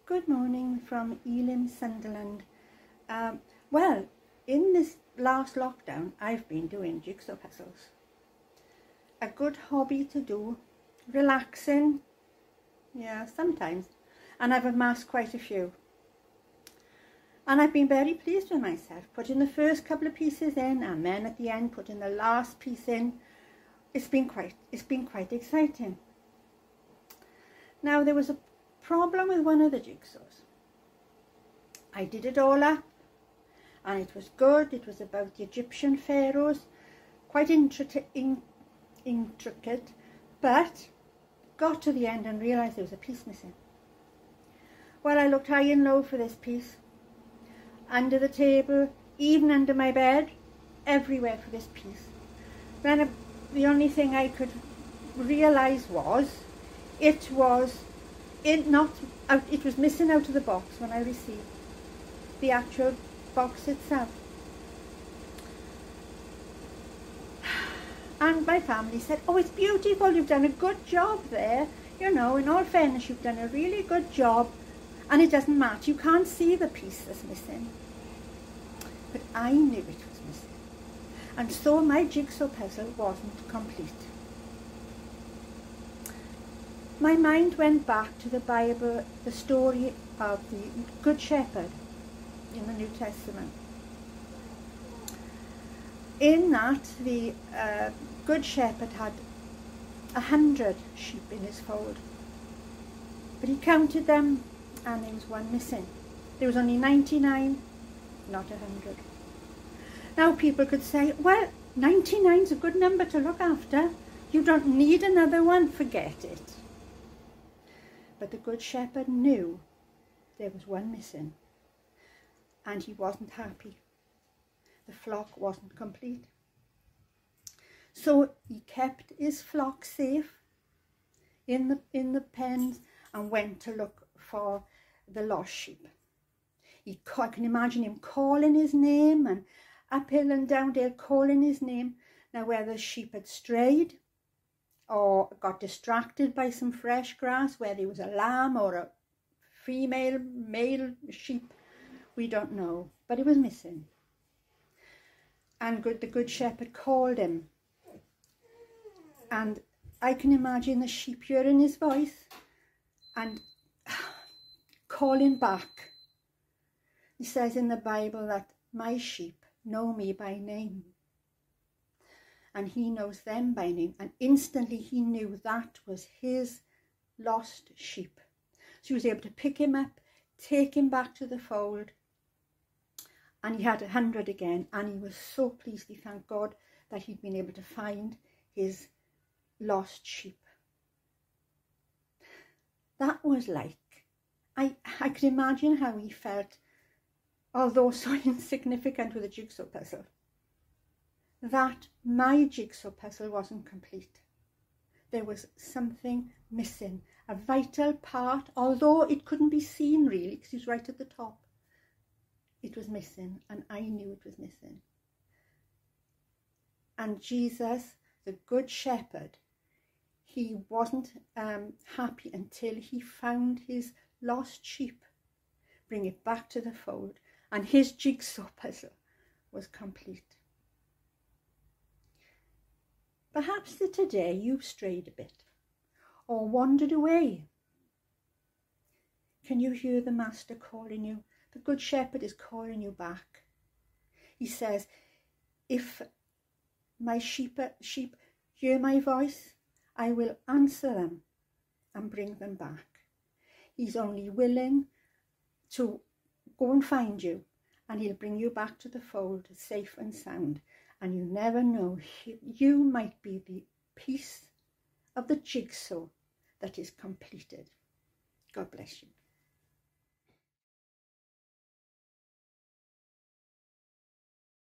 Good morning from Elim, Sunderland. Well, in this last lockdown, I've been doing jigsaw puzzles. A good hobby to do, relaxing, yeah, sometimes. And I've amassed quite a few. And I've been very pleased with myself, putting the first couple of pieces in and then at the end putting the last piece in. It's been quite exciting. Now there was a problem with one of the jigsaws. I did it all up and it was good. It was about the Egyptian pharaohs, quite intricate, but got to the end and realised there was a piece missing. Well, I looked high and low for this piece, under the table, even under my bed, everywhere for this piece. Then the only thing I could realise was it was missing out of the box when I received the actual box itself. And my family said, "Oh, it's beautiful, you've done a good job there. You know, in all fairness, you've done a really good job. And it doesn't matter, you can't see the piece that's missing." But I knew it was missing. And so my jigsaw puzzle wasn't complete. My mind went back to the Bible, the story of the Good Shepherd in the New Testament. In that, the Good Shepherd had 100 sheep in his fold. But he counted them and there was one missing. There was only 99, not 100. Now people could say, well, 99 is a good number to look after. You don't need another one, forget it. But the Good Shepherd knew there was one missing and he wasn't happy. The flock wasn't complete. So he kept his flock safe in the pens and went to look for the lost sheep. I can imagine him calling his name and uphill and down-dale calling his name. Now whether the sheep had strayed or got distracted by some fresh grass where there was a lamb or a male sheep, we don't know, but it was missing. And the Good Shepherd called him, and I can imagine the sheep hearing his voice and calling back. He says in the Bible that my sheep know me by name. And he knows them by name. And instantly he knew that was his lost sheep. So he was able to pick him up, take him back to the fold. And he had 100 again. And he was so pleased, he thanked God that he'd been able to find his lost sheep. That was like, I could imagine how he felt, although so insignificant with a jigsaw puzzle, that my jigsaw puzzle wasn't complete. There was something missing, a vital part, although it couldn't be seen really because he was right at the top. It was missing and I knew it was missing. And Jesus, the Good Shepherd, he wasn't happy until he found his lost sheep, bring it back to the fold, and his jigsaw puzzle was complete. Perhaps that today you've strayed a bit or wandered away. Can you hear the Master calling you? The Good Shepherd is calling you back. He says, if my sheep hear my voice, I will answer them and bring them back. He's only willing to go and find you, and he'll bring you back to the fold safe and sound. And you never know, you might be the piece of the jigsaw that is completed. God bless you.